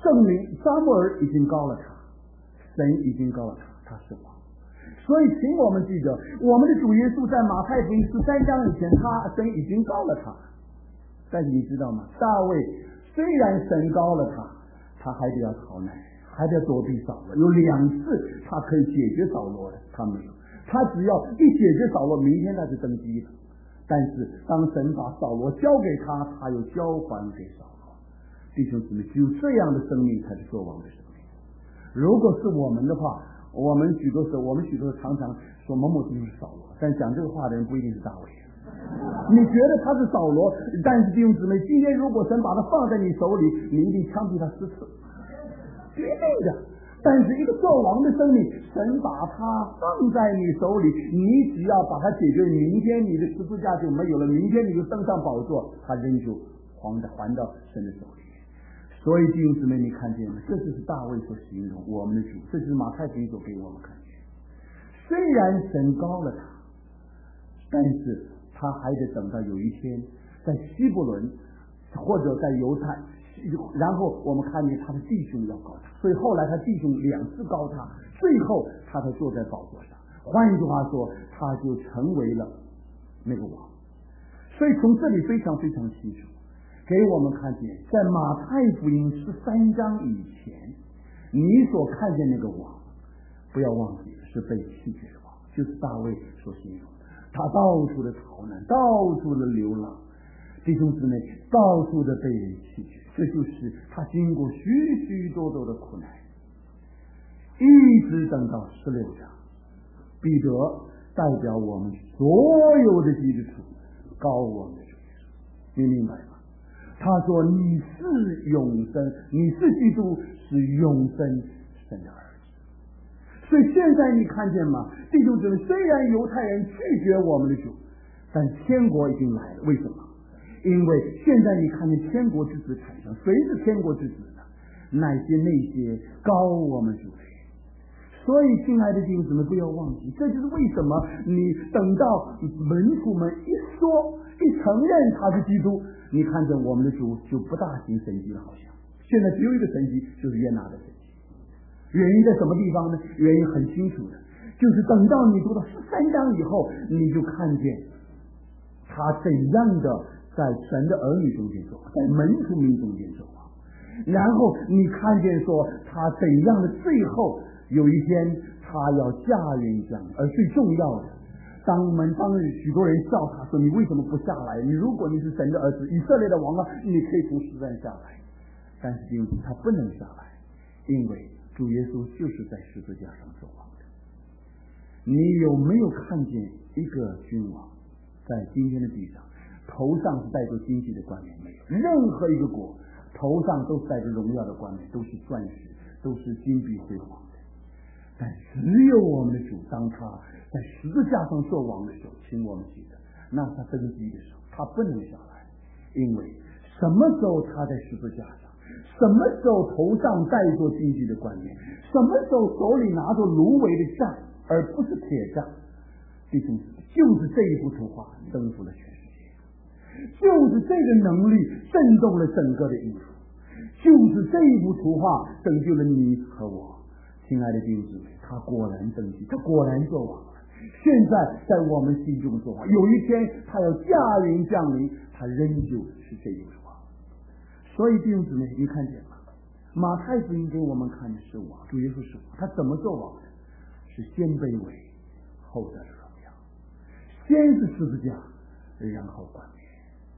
证明撒母耳已经高了他，神已经高了他，他是王。所以请我们记得，我们的主耶稣在马太福音13章以前，神已经高了他。但是你知道吗？大卫虽然神高了他还得要逃难，还得躲避扫罗。有2次他可以解决扫罗的，他没有。他只要一解决扫罗，明天他就登基了。但是当神把扫罗交给他，他又交还给扫罗。弟兄姊妹，只有这样的生命才是做王的生命。如果是我们的话，我们许多时候常常说某某就是扫罗，但讲这个话的人不一定是大卫。你觉得他是扫罗，但是弟兄姊妹，今天如果神把他放在你手里，你一定枪毙他10次，绝对的。但是一个做王的生命，神把他放在你手里，你只要把它解决，明天你的十字架就没有了，明天你就登上宝座，他仍旧还到神的手里。所以弟兄姊妹，你看见了，这就是大卫所形容我们的主，这就是马太福音所给我们看见。虽然神高了他，但是他还得等到有一天在希伯伦或者在犹太，然后我们看见他的弟兄要高他，所以后来他弟兄2次高他，最后他才坐在宝座上。换一句话说，他就成为了那个王。所以从这里非常非常清楚给我们看见，在马太福音13章以前，你所看见那个王，不要忘记是被弃绝的王，就是大卫所形容的。他到处的逃难，到处的流浪，弟兄姊妹，到处的被人弃绝，这就是他经过许许多多的苦难，一直等到16章，彼得代表我们所有的基督徒高我们的主耶稣，你明白吗？他说你是永生，你是基督，是永生神的儿子。所以现在你看见吗？弟兄姊妹，虽然犹太人拒绝我们的主，但天国已经来了。为什么？因为现在你看见天国之子产生，谁是天国之子呢？那些高我们主的人。所以亲爱的弟兄姊妹，不要忘记，这就是为什么你等到门徒们一承认他是基督，你看着我们的主就不大行神迹了，好像现在只有一个神迹，就是约拿的神迹。原因在什么地方呢？原因很清楚的，就是等到你读到13章以后，你就看见他怎样的在神的儿女中间走，在门徒们中间走，然后你看见说他怎样的最后有一天他要驾云降临，而最重要的，当日许多人笑他说，你为什么不下来？如果你是神的儿子，以色列的王啊，你可以从石山下来。但是因为他不能下来，因为主耶稣就是在十字架上受王的。你有没有看见一个君王在今天的地上头上是戴着金细的冠冕？没有。任何一个国头上都是戴着荣耀的冠冕，都是钻石，都是金碧辉煌的。但只有我们的主，当他在十字架上做王的时候，请我们记得，那他登基的时候他不能下来，因为什么时候他在十字架上，什么时候头上戴着金细的冠冕，什么时候手里拿着芦苇的杖而不是铁杖，弟兄，就是这一幅图画征服了全世界，就是这个能力震动了整个的音符，就是这一幅图画拯救了你和我。亲爱的弟兄姊妹，他果然登基，他果然做王了。现在在我们心中做王，有一天他要驾云降临，他仍旧是这一位王。所以弟兄姊妹，你看见吗？马太福音给我们看的是王，主耶稣是王，他怎么做王的？是先卑微，后得荣耀，先是十字架，然后冠冕。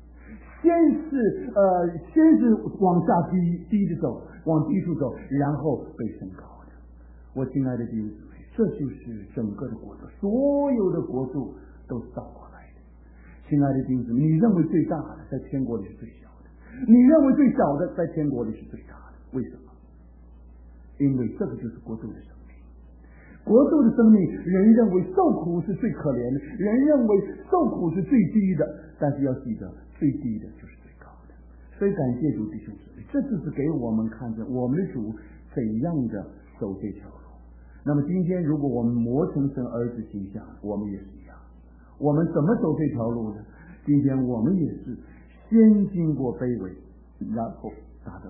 先是往下低着走，往低处走，然后被升高的。我亲爱的弟兄姊妹，这就是整个的国度，所有的国度都是倒过来的。亲爱的弟兄姊妹，你认为最大的在天国里是最小的，你认为最小的在天国里是最大的，为什么？因为这个就是国度的生命。国度的生命，人认为受苦是最可怜的，人认为受苦是最低的，但是要记得，最低的就是最高的。所以感谢主弟兄姊妹，这就是给我们看着我们的主怎样的走这条路。那么今天如果我们磨成神儿子形象，我们也是一样，我们怎么走这条路呢？今天我们也是先经过卑微，然后达到荣耀，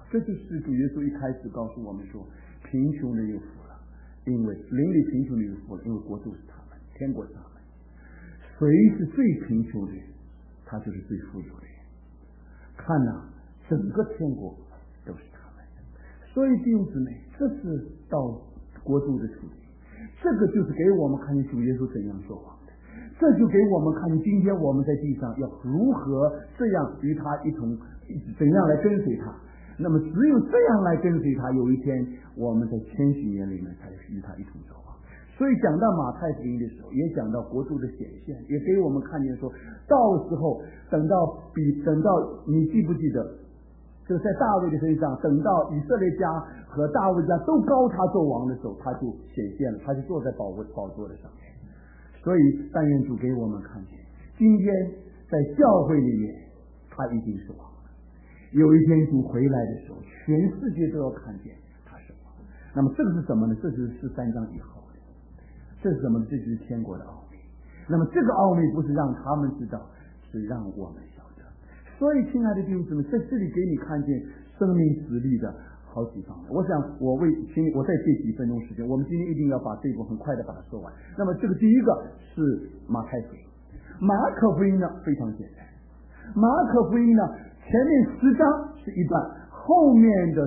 这就是主耶稣一开始告诉我们说，贫穷人有福了，因为邻里贫穷人有福了，因为国度是他们，天国是他们。谁是最贫穷的人，他就是最富有的人。看呐，整个天国都是他们。所以弟兄姊妹，这是到国度的处境，这个就是给我们看见主耶稣怎样说话的，这就给我们看见今天我们在地上要如何这样与他一同，怎样来跟随他。那么只有这样来跟随他，有一天我们在千禧年里面才与他一同走。所以讲到马太福音的时候，也讲到国度的显现，也给我们看见说，到时候等到你记不记得，就在大卫的身上，等到以色列家和大卫家都高他做王的时候，他就显现了，他就坐在宝座的上面。所以但愿主给我们看见，今天在教会里面他已经是王了，有一天主回来的时候，全世界都要看见他是王。那么这个是什么呢？这就是13章以后，这是什么？这就是天国的奥秘。那么这个奥秘不是让他们知道，是让我们晓得。所以亲爱的弟兄姊妹，在这里给你看见生命实力的好几方面。我想我再借几分钟时间，我们今天一定要把这部很快的把它说完。那么这个第一个是马太福音。马可福音呢非常简单，马可福音呢前面10章是一段，后面的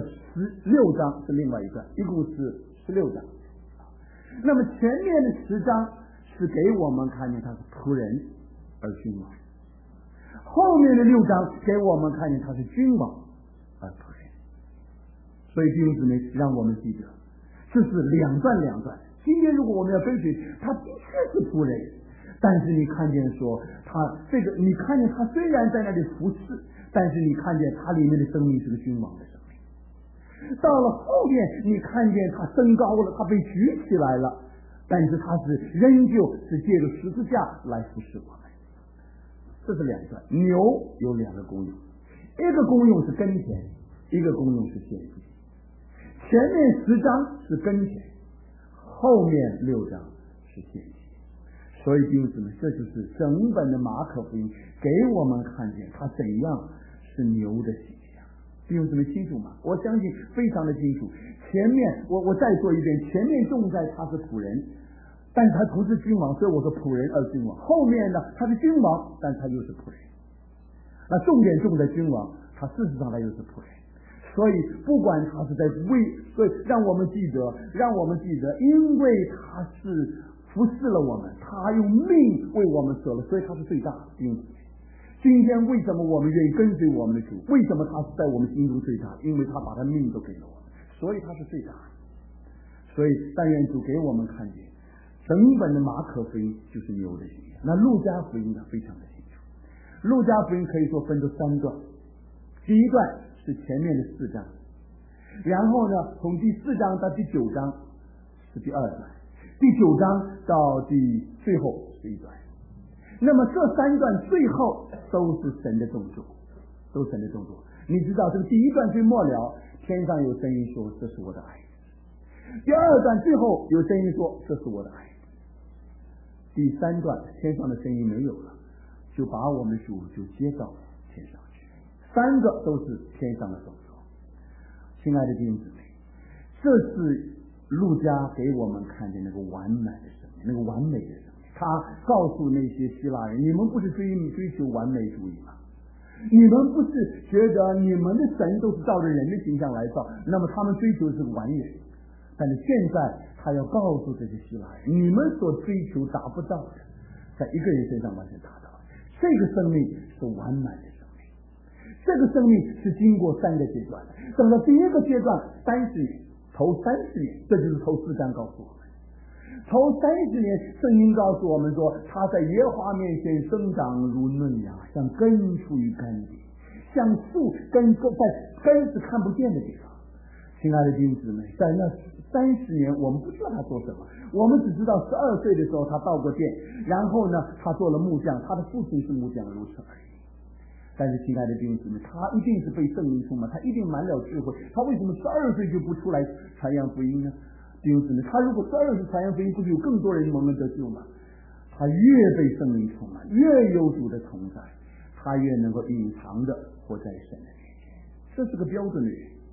16章是另外一段，一共是16章。那么前面的10章是给我们看见他是仆人而君王，后面的6章给我们看见他是君王而仆人。所以弟兄姊妹，让我们记得这是两段。今天如果我们要跟随，他的确是仆人，但是你看见说他这个，你看见他虽然在那里服侍，但是你看见他里面的生命是个君王的生命。到了后面你看见他升高了，他被举起来了，但是他是仍旧是借着十字架来服侍我们。这是两段。牛有两个功用，一个功用是耕田，一个功用是献祭。前面10章是耕田，后面6章是献祭。所以弟兄姊妹，这就是整本的马可福音给我们看见他怎样是牛的形象。弟兄姊妹清楚吗？我相信非常的清楚。前面我再说一遍，前面重在他是仆人，但是他不是君王，所以我说仆人而君王。后面呢，他是君王，但他又是仆人。那重点重在君王，他事实上他又是仆人。所以不管他是在所以让我们记得，因为他是服侍了我们，他用命为我们舍了，所以他是最大的。今天为什么我们愿意跟随我们的主？为什么他是在我们心中最大？因为他把他命都给了我们，所以他是最大的。所以但愿主给我们看见整本的马可福音就是牛的形象。那路加福音呢非常的清楚。路加福音可以说分成3段，第一段是前面的4章，然后呢从第4章到第9章是第2段，第9章到最后是1段。那么这3段最后都是神的动作，都是神的动作。你知道这个第1段最末了，天上有声音说这是我的爱子，第2段最后有声音说这是我的爱子，第3段天上的声音没有了，就把我们主就接到天上去。3个都是天上的动作。亲爱的弟兄姊妹，这是路加给我们看见那个完美的生命，那个完美的生命。他告诉那些希腊人，你们不是追求完美主义吗？你们不是觉得你们的神都是照着人的形象来造，那么他们追求的是完人。但是现在他要告诉这些希腊人，你们所追求达不到的，在一个人身上完全达到。这个生命是完满的生命，这个生命是经过3个阶段的。等到第一个阶段30年，头30年，这就是头4章告诉我们。头30年，圣经告诉我们说，他在耶和华面前生长如嫩芽，像根出于干地，像树根在根是看不见的地方。亲爱的弟兄姊妹，在那30年，我们不知道他做什么，我们只知道12岁的时候他到过店，然后呢，他做了木匠，他的父亲是木匠，如此而已。但是亲爱的弟兄姊妹，他一定是被圣灵充满，他一定满了智慧，他为什么12岁就不出来传扬福音呢？弟兄姊妹，他如果12岁传扬福音，不是有更多人蒙恩得救吗？他越被圣灵充满，越有主的同在，他越能够隐藏的活在神的面前。这是个标准的人，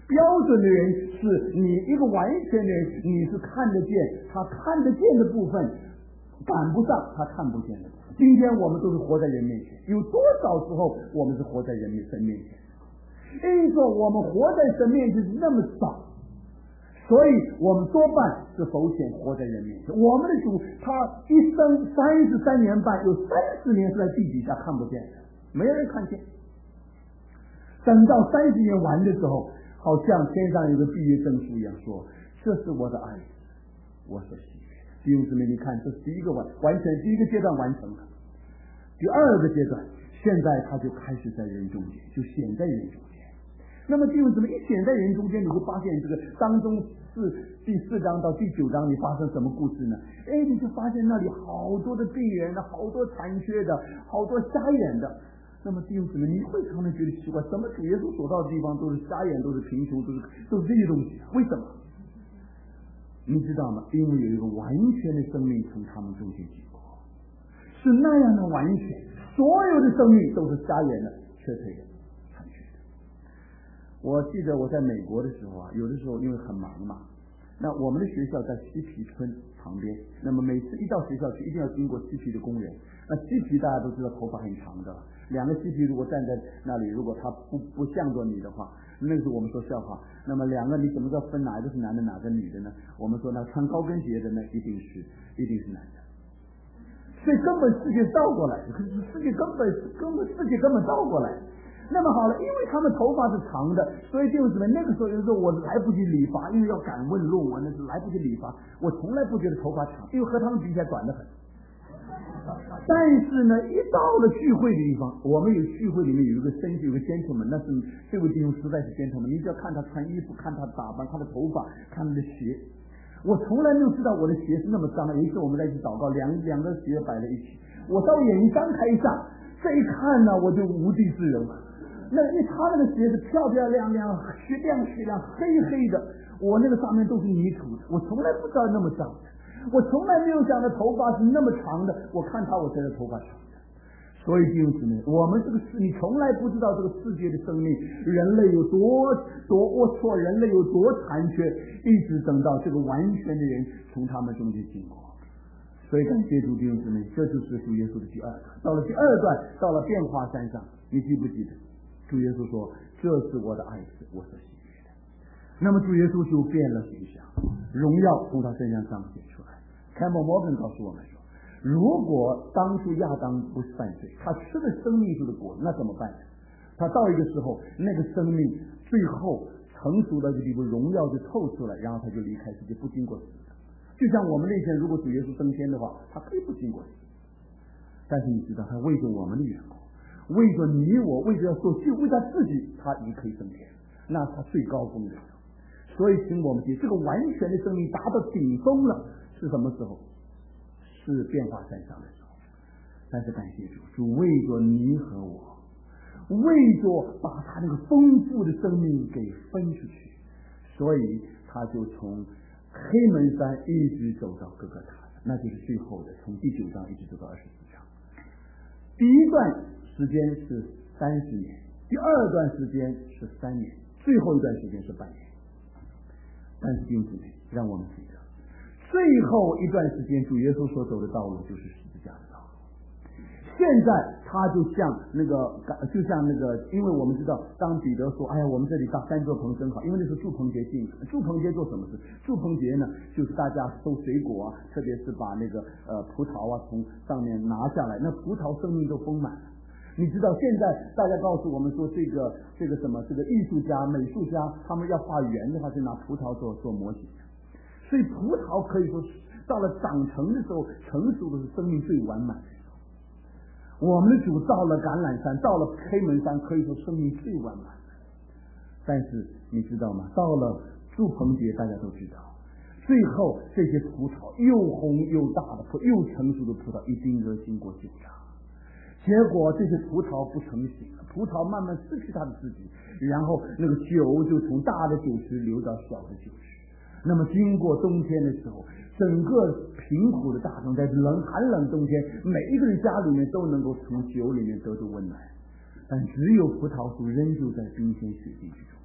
标准的人是你一个完全的人，你是看得见，他看得见的部分赶不上他看不见的部分。今天我们都是活在人面前，有多少时候我们是活在神面前？因此我们活在神面前是那么少，所以我们多半是否显活在人面前。我们的主他一生33年半，有30年是在地底下看不见的，没人看见。等到30年完的时候，好像天上有个毕业证书一样，说这是我的儿子，我所喜悦的。弟兄姊妹，你看，这是第一个第一个阶段完成了。第二个阶段，现在他就开始在人中间，就显在人中间。那么弟兄姊妹，一显在人中间，你会发现这个当中第4章到第9章里发生什么故事呢？你就发现那里好多的病人的，好多残缺的，好多瞎眼的。那么弟兄姊妹，你会常常觉得奇怪，怎么主耶稣所到的地方都是瞎眼，都是贫穷，都是这些东西？为什么？你知道吗？因为有一个完全的生命从他们中间经过，是那样的完全，所有的生命都是瞎眼的、瘸腿的、残缺的。我记得我在美国的时候有的时候因为很忙嘛，那我们的学校在西皮村旁边，那么每次一到学校去，一定要经过西皮的公园。那西皮大家都知道头发很长的，两个西皮如果站在那里，如果他不向着你的话，那是我们说笑话。那么两个你怎么知道分哪一个是男的，哪个女的呢？我们说那穿高跟鞋的呢，一定是男的。所以根本世界倒过来，可是世界根本倒过来。那么好了，因为他们头发是长的，所以就是那个时候有时候我来不及理发，因为要赶问论文，那是来不及理发。我从来不觉得头发长，因为和他们比起来短得很。但是呢，一到了聚会的地方，我们有聚会里面有一个有个 gentleman， 那是这位弟兄实在是 gentleman， 你只要看他穿衣服，看他打扮，他的头发，看他的鞋。我从来没有知道我的鞋是那么脏的。有一次我们在一起祷告，两个鞋摆在一起，我稍微眼睛张开一下，这一看呢，我就无地自容了。那他那个鞋是漂漂亮亮、雪亮、黑黑的，我那个上面都是泥土的，我从来不知道那么脏的。我从来没有想到头发是那么长的，我看他，我觉得头发长的。所以弟兄姊妹，我们这个你从来不知道这个世界的生命，人类有多龌龊，人类有多残缺，一直等到这个完全的人从他们中间经过。所以感谢主弟兄姊妹，这就是主耶稣的第二段。到了第二段，到了变化山上，你记不记得主耶稣说这是我的儿子，我所喜悦的。那么主耶稣就变了形象，荣耀从他身上彰显出来。凯默摩根告诉我们说，如果当初亚当不是犯罪，他吃了生命树的果，那怎么办呢？他到一个时候，那个生命最后成熟的地步，荣耀就透出来，然后他就离开世界，不经过死的。就像我们那天如果主耶稣升天的话，他可以不经过死，但是你知道他为着我们的缘故，为着你我，为着要做救，为他自己，他也可以升天，那他最高峰的时候。所以请我们记，这个完全的生命达到顶峰了，是什么时候？是变化山上的时候。但是感谢主，主为着你和我，为着把他那个丰富的生命给分出去，所以他就从黑门山一直走到各个塔，那就是最后的，从第9章一直走到24章。第一段时间是30年，第二段时间是3年，最后一段时间是半年。但是弟兄姊妹，让我们记得，最后一段时间主耶稣所走的道路就是十字架的道路。现在他就像那个，因为我们知道，当彼得说：“哎呀，我们这里搭3座棚真好。”因为那是祝棚节近，祝棚节做什么事？祝棚节呢，就是大家收水果啊，特别是把那个葡萄啊从上面拿下来，那葡萄生命都丰满了。你知道现在大家告诉我们说，这个艺术家、美术家，他们要画圆的话，是拿葡萄做模型。所以葡萄可以说到了长成的时候，成熟的是生命最完满的时候。我们的主到了橄榄山，到了黑门山，可以说生命最完满的。但是你知道吗？到了祝棚节，大家都知道，最后这些葡萄又红又大的又成熟的葡萄，一定要经过酒榨。结果这些葡萄不成型了，葡萄慢慢失去它的自己，然后那个酒就从大的酒池流到小的酒池。那么经过冬天的时候，整个贫苦的大众在寒冷冬天，每一个人家里面都能够从酒里面得到温暖，但只有葡萄树仍旧在冰天雪地之中，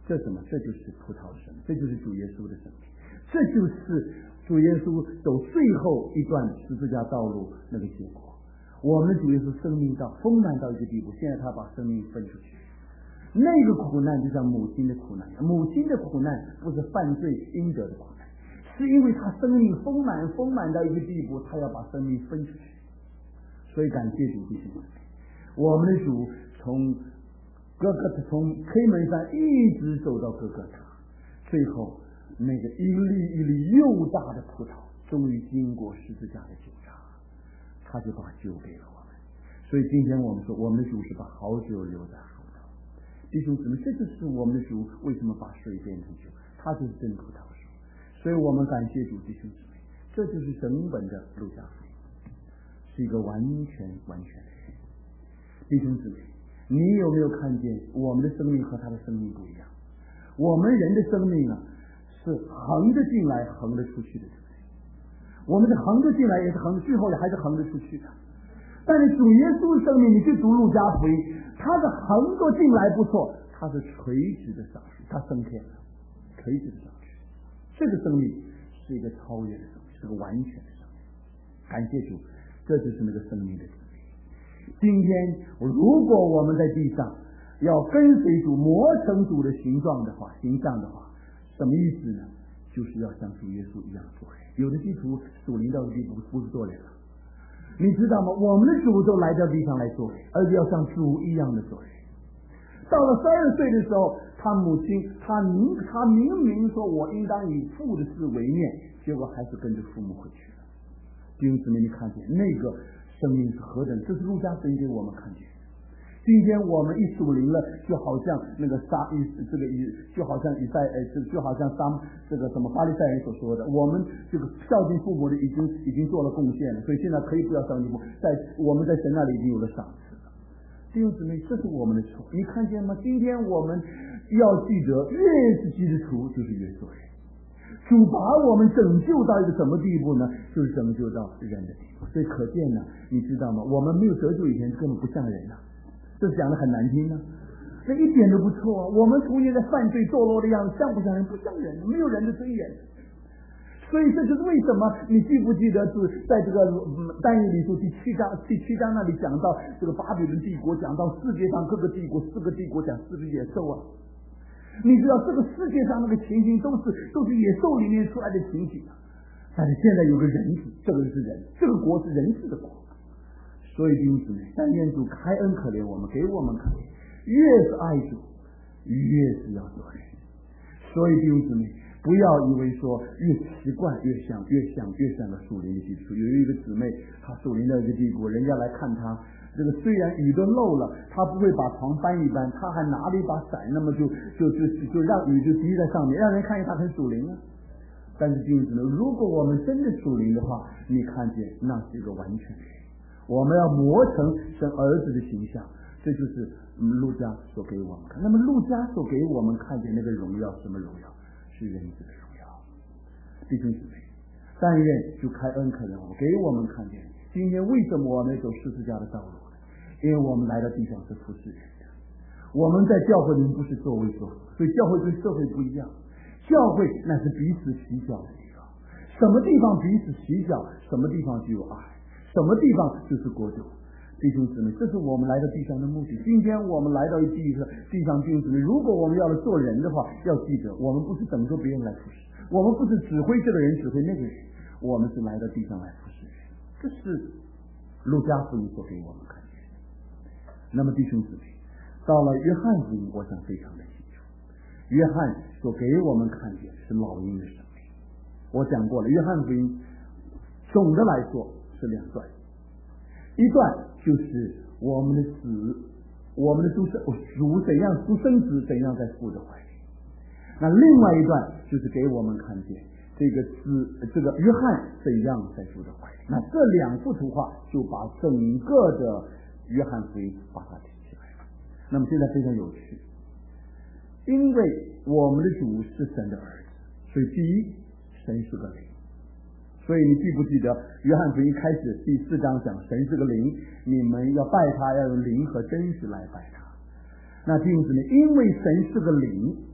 这什么？这就是葡萄生，这就是主耶稣的生命，这就是主耶稣走最后一段十字架道路那个结果。我们主耶稣生命到丰满到一个地步，现在他把生命分出去。那个苦难就像母亲的苦难，母亲的苦难不是犯罪应得的苦难，是因为他生命丰满到一个地步，他要把生命分出去。所以感谢主弟兄们，我们的主从黑门山一直走到哥哥塔，最后那个一粒一粒又大的葡萄终于经过十字架的纠察，他就把酒给了我们。所以今天我们说，我们的主是把好酒留在后头。弟兄姊妹，这就是我们的主为什么把水变成酒，他就是真葡萄树。所以我们感谢主，弟兄姊妹，这就是整本的路加福音，是一个完全的人。弟兄姊妹，你有没有看见我们的生命和他的生命不一样？我们人的生命啊，是横着进来横着出去的，对不对？我们是横着进来也是横，最后还是横着出去的。但是主耶稣的生命，你去读路加福音，他是横着进来不错，他是垂直的上去，他升天了，垂直的上去。这个生命是一个超越的生命，是个完全的生命。感谢主，这就是那个生命的滋味。今天如果我们在地上要跟随主，磨成主的形象的话，什么意思呢？就是要像主耶稣一样做人。有的基督徒属灵到地步不是做人了，你知道吗？我们的主都来到地上来做人，而且要像主一样的做人。到了12岁的时候，他母亲他明明说我应当以父的事为念，结果还是跟着父母回去了。弟兄姊妹，你看见那个生命是何等，这是路加福音给我们看见。今天我们一属灵了，就好像那个就好像这个什么法利赛人所说的，我们这个孝敬父母的已经做了贡献了，所以现在可以不要孝敬父母，我们在神那里已经有了赏赐了。弟兄姊妹，这是我们的错，你看见吗？今天我们要记得，越是基督徒就是越做人。主把我们拯救到一个什么地步呢？就是拯救到人的地步。所以可见呢，你知道吗？我们没有得救以前根本不像人啊，这讲的很难听呢，这一点都不错啊。我们从前在犯罪堕落的样子，像不像人？不像人，没有人的尊严。所以这就是为什么你记不记得是在这个但以理书第七章那里讲到这个巴比伦帝国，讲到世界上各个帝国4个帝国讲4个野兽啊。你知道这个世界上那个情形都是野兽里面出来的情形啊。但是现在有个人子，这个是人，这个国是人子的国。所以弟兄姊妹，但愿主开恩可怜我们，给我们看见，越是爱主，越是要做人。所以弟兄姊妹，不要以为说越习惯越像个属灵的基督徒。有一个姊妹，她属灵的一个地步，人家来看她，这个虽然雨都漏了，她不会把床搬一搬，她还拿了一把伞，那么就让雨就滴在上面，让人看见她很属灵啊。但是弟兄姊妹，如果我们真的属灵的话，你看见那是一个完全的人。我们要磨成神儿子的形象，这就是路加所给我们看。那么路加所给我们看见那个荣耀，什么荣耀？是人子的荣耀。弟兄姊妹，但愿就开恩可怜我们，给我们看见今天为什么我们走十字架的道路呢？因为我们来到地上是服侍人的。我们在教会里面不是作威作福，所以教会跟社会不一样。教会那是彼此洗脚的地方，什么地方彼此洗脚，什么地方就有爱，什么地方就是国度。弟兄姊妹，这是我们来到地上的目的。今天我们来到地上，弟兄姊妹，如果我们要来做人的话，要记得我们不是等着别人来服侍，我们不是指挥这个人指挥那个人，我们是来到地上来服侍人。这是路加福音所给我们看见的。那么弟兄姊妹，到了约翰福音，我想非常的清楚，约翰所给我们看见是老鹰的生命。我讲过了，约翰福音总的来说是2段，一段就是我们的主怎样独生子怎样在父的怀里，那另外一段就是给我们看见这个约翰怎样在父的怀里。那这2幅图画就把整个的约翰福音把它提起来了。那么现在非常有趣，因为我们的主是神的儿子，所以第一，神是个灵。所以你记不记得约翰福音开始第4章讲神是个灵，你们要拜他，要用灵和真实来拜他。那弟兄姊妹，因为神是个灵，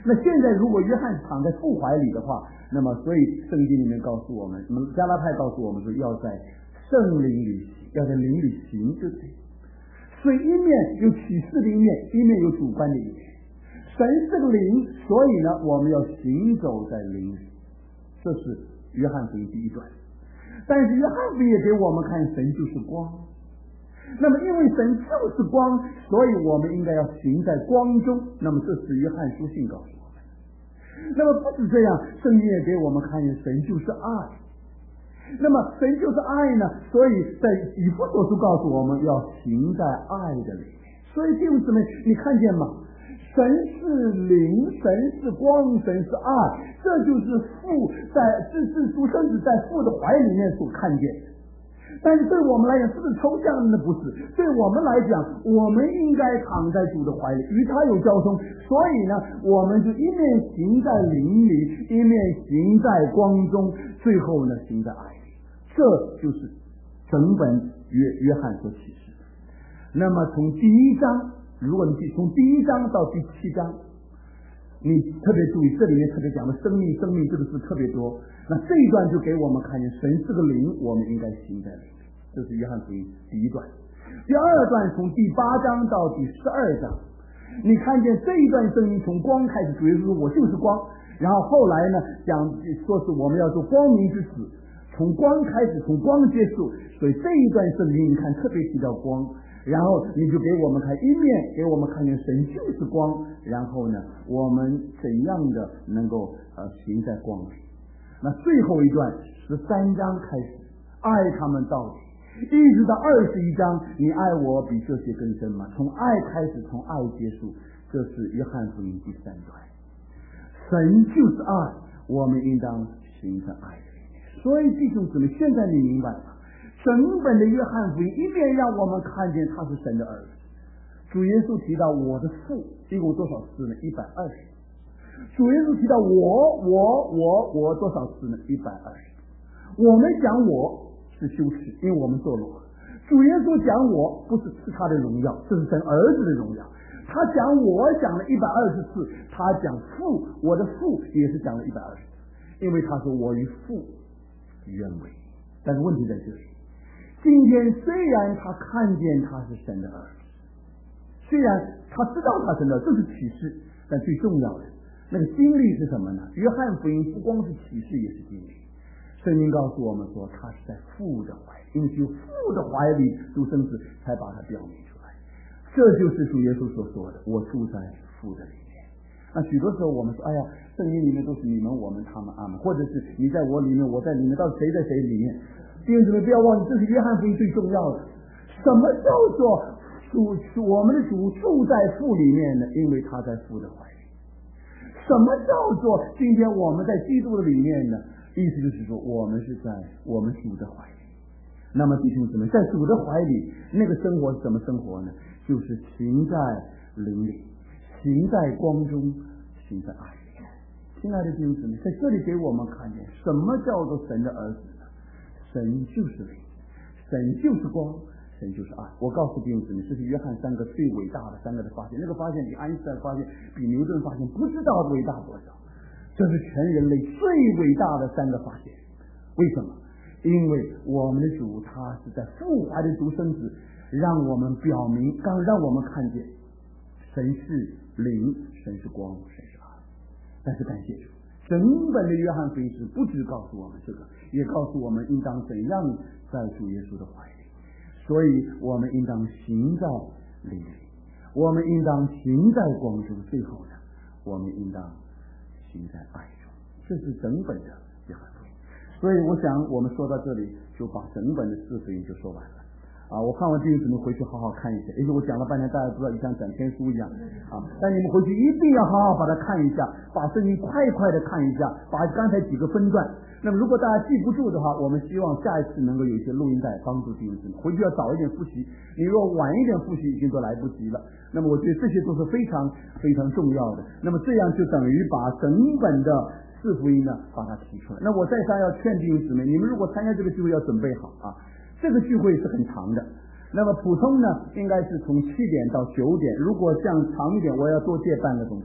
那现在如果约翰躺在父怀里的话，那么所以圣经里面告诉我们，加拉太告诉我们说要在圣灵里行，要在灵里行，对不对？所以一面有启示的一面，一面有主观的一面。神是个灵，所以呢我们要行走在灵里，这是约翰福音第一段。但是约翰福音也给我们看神就是光，那么因为神就是光，所以我们应该要行在光中，那么这是约翰书信告诉我们。那么不止这样，圣经也给我们看见神就是爱，那么神就是爱呢，所以在以弗所书告诉我们要行在爱的里面。所以弟兄姊妹，你看见吗？神是灵，神是光，神是爱，这就是父在独生子在父的怀里面所看见的。但是对我们来讲，是不是抽象的？不是。对我们来讲，我们应该躺在主的怀里，与他有交通。所以呢，我们就一面行在灵里，一面行在光中，最后呢，行在爱里。这就是整本约翰所启示的。那么从第一章，如果你从第一章到第7章，你特别注意，这里面特别讲的生命这个字特别多。那这一段就给我们看见神是个灵，我们应该行在灵里。这是约翰福音第一段。第二段从第8章到第12章，你看见这一段声音从光开始，主耶稣说我就是光，然后后来呢讲说是我们要做光明之子，从光开始，从光结束。所以这一段圣经你看特别提到光，然后你就给我们看，一面给我们看见神就是光，然后呢我们怎样的能够行在光里。那最后一段13章开始，爱他们到底，一直到21章，你爱我比这些更深吗？从爱开始，从爱结束，这是约翰福音第3段。神就是爱，我们应当行在爱里面。所以弟兄姊妹，现在你明白了，整本的约翰福音一面让我们看见他是神的儿子。主耶稣提到我的父，一共多少次呢？120。主耶稣提到我多少次呢？120。我们讲我是羞耻，因为我们堕落了。主耶稣讲我不是他的荣耀，这是神儿子的荣耀。他讲我讲了120次，他讲父，我的父也是讲了120次，因为他说我与父原为。但是问题在这里，今天虽然他看见他是神的儿子，虽然他知道他是神的儿子，这是启示，但最重要的那个经历是什么呢？约翰福音不光是启示，也是经历。圣经告诉我们说，他是在父的怀里，因为只有父的怀里，独生子才把他表明出来。这就是主耶稣所说的，我住在父的里面。那许多时候我们说，哎呀，圣经里面都是你们、我们、他们、阿们，或者是你在我里面，我在里面，到底谁在谁里面？弟兄姊妹，不要忘记，这是约翰福音最重要的。什么叫做我们的主住在父里面呢？因为他在父的怀里。什么叫做今天我们在基督的里面呢？意思就是说，我们是在我们主的怀里。那么弟兄姊妹，在主的怀里，那个生活是什么生活呢？就是行在灵里，行在光中，行在爱里。亲爱的弟兄姊妹，在这里给我们看见什么叫做神的儿子呢？神就是灵，神就是光，神就是爱。我告诉弟兄姊妹，这是约翰3个最伟大的3个的发现，那个发现比爱因斯坦发现，比牛顿发现不知道伟大多少。这是全人类最伟大的3个发现。为什么？因为我们的主他是在父怀的独生子，让我们表明，让我们看见神是灵，神是光，神是爱。但是感谢主，整本的约翰福音书不只告诉我们这个，也告诉我们应当怎样在主耶稣的怀里。所以我们应当行在灵里，我们应当行在光中，最后呢，我们应当行在爱中。这是整本的约翰福音。所以我想我们说到这里，就把整本的4福音就说完了。我看完弟兄姊妹回去好好看一下，也许我讲了半天，大家知道像讲天书一样但你们回去一定要好好把它看一下，把圣经快的看一下，把刚才几个分段。那么如果大家记不住的话，我们希望下一次能够有一些录音带帮助弟兄姊妹，回去要早一点复习。你如果晚一点复习，已经都来不及了。那么我觉得这些都是非常非常重要的。那么这样就等于把整本的4福音呢把它提出来。那我再三要劝弟兄姊妹，你们如果参加这个聚会要准备好这个聚会是很长的。那么普通呢应该是从7点到9点，如果像长一点我要多借半个钟头。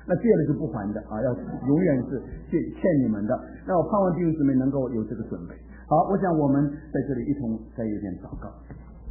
那借了是不还的啊，要永远是欠你们的。那我盼望弟兄姊妹能够有这个准备。好，我想我们在这里一同再有点祷告。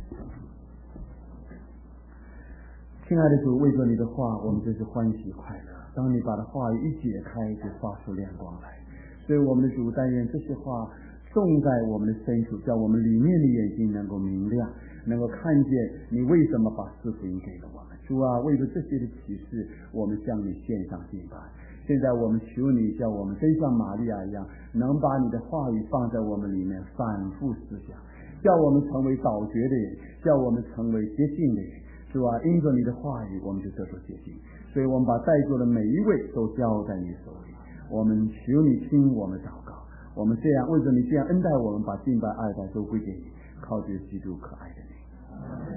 亲爱的主，为着你的话，我们真是欢喜快乐。当你把的话语一解开，就发出亮光来。所以我们的主，但愿这些话种在我们的深处，叫我们里面的眼睛能够明亮，能够看见你为什么把赐福音给了我们。主啊，为着这些的启示，我们向你献上敬拜。现在我们求你，叫我们真像玛利亚一样，能把你的话语放在我们里面反复思想，叫我们成为倒觉的人，叫我们成为洁净的人。主啊，因着你的话语，我们就得到洁净。所以我们把在座的每一位都交在你手里。我们求你听我们祷告，我们这样为着你这样恩待我们，把敬拜爱戴都归给你，靠着基督可爱的你。